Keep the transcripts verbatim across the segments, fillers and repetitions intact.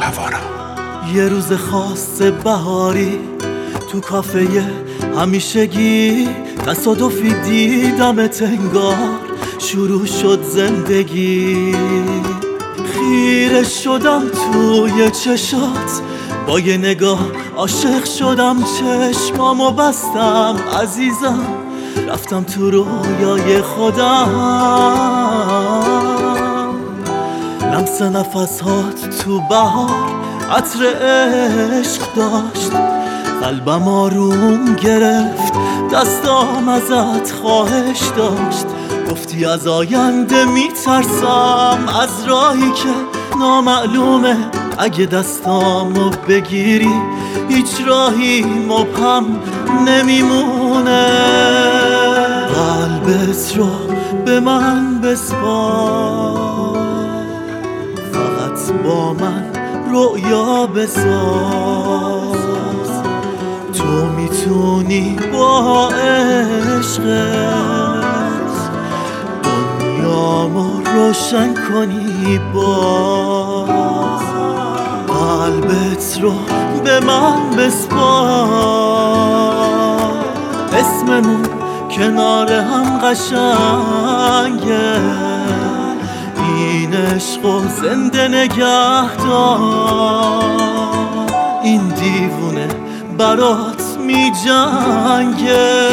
توانا. یه روز خاص بهاری تو کافه همیشگی تصادفی دیدمت انگار شروع شد زندگی. خیره شدم توی چشات، با یه نگاه عاشق شدم، چشمامو بستم عزیزم، رفتم تو رویای خودم. لمس نفسات تو بهار عطر عشق داشت، قلبم آروم گرفت، دستام ازت خواهش داشت. گفتی از آینده میترسم، از راهی که نامعلومه، اگه دستامو بگیری هیچ راهی مبهم نمیمونه. قلبت رو به من بسپار، فقط با من رؤیا بساز. تو میتونی با عشقت دنیامو روشن کنی باز. قلبت رو به من بسپار، اسممون کنار هم قشنگه، این عشقو زنده نگه دار. این دیوونه برات می جنگه.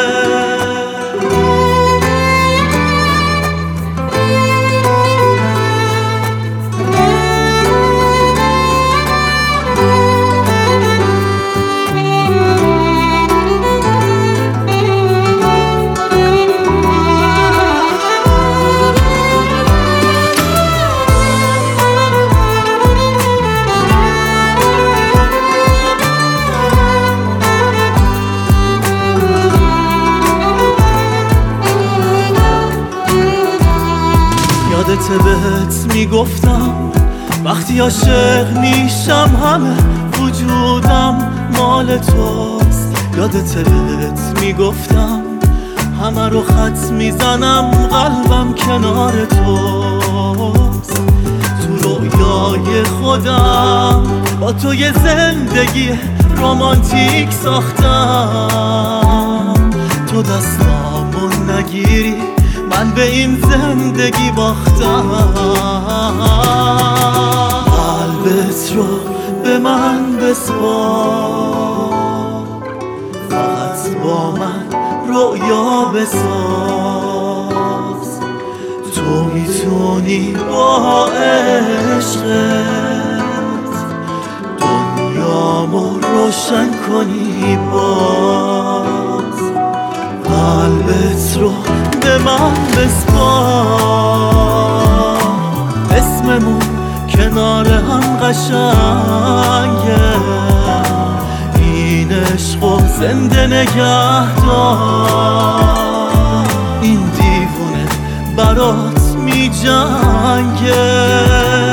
یادت بهت میگفتم وقتی عاشق میشم همه وجودم مال توست. یادت بهت میگفتم همه رو خط میزنم، قلبم کنار توست. تو رویای خودم با تو یه زندگی رمانتیک ساختم. تو دستامو نگیری من به این زندگی باختم. قلبت رو به من بسپار، فقط با من رؤیا بساز. تو میتونی با عشقت دنیامو روشن کنی باز. قلبت رو به من بسپار، اسممون کنار هم قشنگه، این عشقو زنده نگه دار. این دیوونه برات می جنگه.